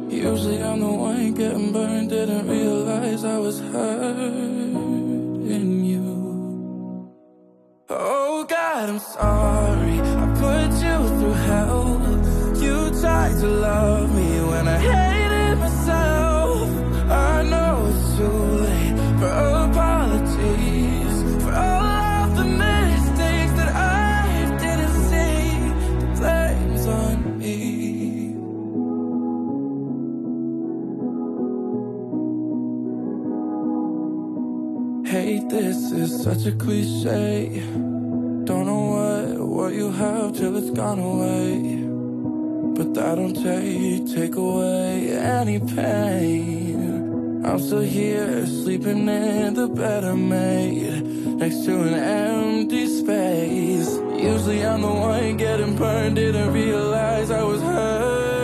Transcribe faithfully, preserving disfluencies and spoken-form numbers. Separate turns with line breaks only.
Usually I'm the one getting burned, didn't realize I was hurting you. Oh God, I'm sorry, I put you through hell. You tried to love me when I hated myself. I know it's too late for apologies, for all of the mistakes that I didn't see. The blame's on me. Hey, this is such a cliche. Don't know what, what you have till it's gone away. But that don't take, take away any pain. I'm still here, sleeping in the bed I made, next to an empty space. Usually I'm the one getting burned, didn't realize I was hurt.